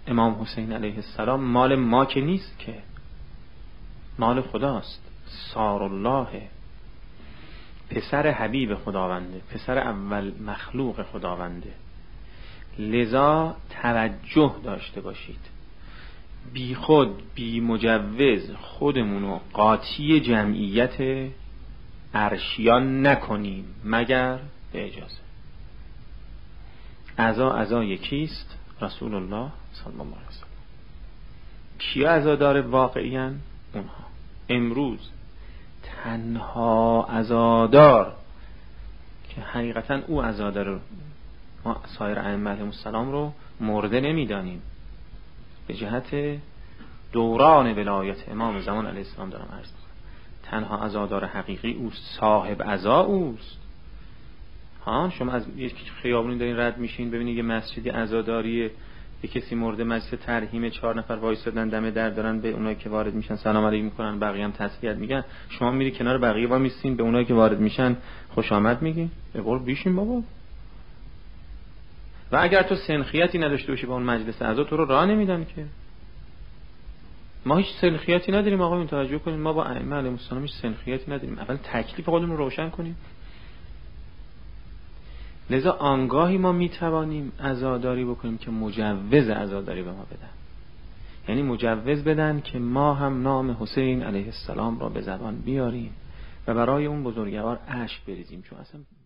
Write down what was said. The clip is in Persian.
امام حسین علیه السلام مال ما که نیست، که مال خداست. سار الله، پسر حبیب خداونده، پسر اول مخلوق خداونده. لذا توجه داشته باشید، بی خود بی مجوز خودمونو قاطی جمعیت عرشیان نکنیم مگر به اجازه. عزا یکیست، رسول الله صلی الله علیه وسلم. کیا عزادار واقعیاً؟ اونها. امروز تنها عزادار که حقیقتاً او عزادار، ما سایر ائمه علیهم السلام رو مرده نمیدانیم، به جهت دوران ولایت امام زمان علیه السلام دارم عرض می‌کنم. تنها عزادار حقیقی اوست، صاحب عزا اوست. شما از یک خیابونی دارین رد میشین، ببینید یه مسجدی عزاداریه، یه کسی مرده، مجلس ترحیم، 4 نفر وایسادن دم در دارن به اونایی که وارد میشن سلام علیکم میکنن، بقیه هم تسلیت میگن. شما میری کنار بقیه وا میستین، به اونایی که وارد میشن خوش آمد میگی، به قول بیشین بابا. و اگر تو سنخیتی نداشته باشی با اون مجلس عزا، تو رو راه نمیدن که. ما هیچ سنخیتی نداریم آقا، این توجه کنید، ما با ائمه علیهم السلام هیچ سنخیتی نداریم. اول تکلیف خودمون رو روشن کنیم. لذا آنگاهی ما میتوانیم عزاداری بکنیم که مجوز عزاداری به ما بدن، یعنی مجوز بدن که ما هم نام حسین علیه السلام را به زبان بیاریم و برای اون بزرگوار اشک بریزیم، چون اصلا